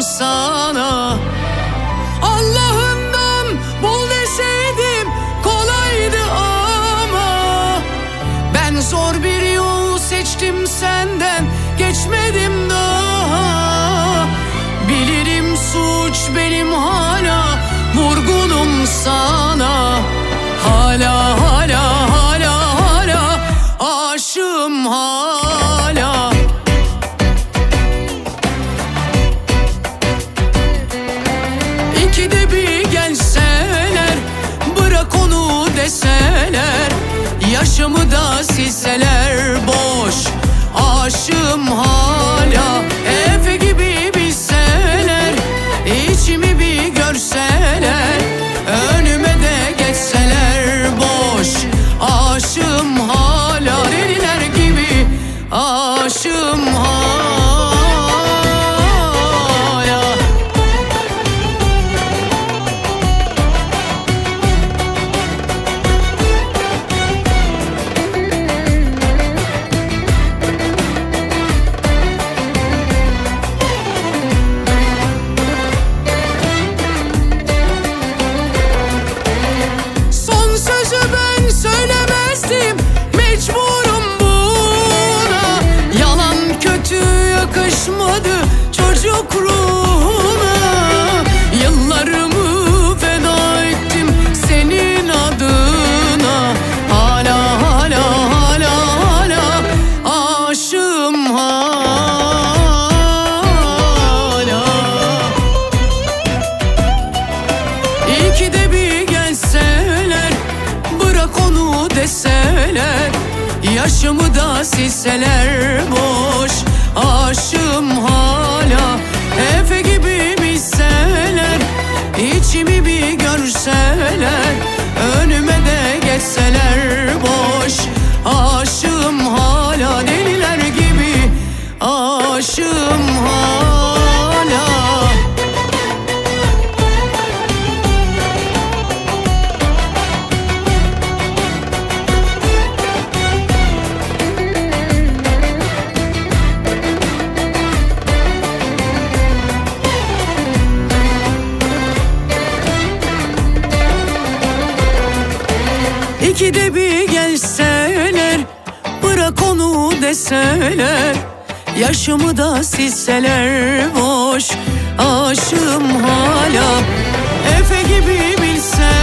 sana. Allah'ından bul deseydim kolaydı ama ben zor bir yol seçtim, senden geçmedim daha. Bilirim suç benim, hala vurgunum sana. Hala hala hala hala aşığım hala. İkide bir gelseler, bırak onu deseler, yaşımı da silseler boş. Aşığım hala. Efe gibi bilseler, içimi bir görseler, önüme de geçseler boş. Aşığım hala, deliler gibi aşığım hala. Çocukluğuna yıllarımı feda ettim senin adına. Hala hala hala hala aşığım hala. İkide bir gelseler, bırak onu deseler, yaşımı da silseler boş. Aşığım hala. Efe gibi bilseler, içimi bir görseler, önüme de geçseler boş. Aşığım hala, deliler gibi aşığım hala. İkide bir gelseler, bırak onu deseler, yaşımı da silseler boş. Aşığım hala. Efe gibi bilseler,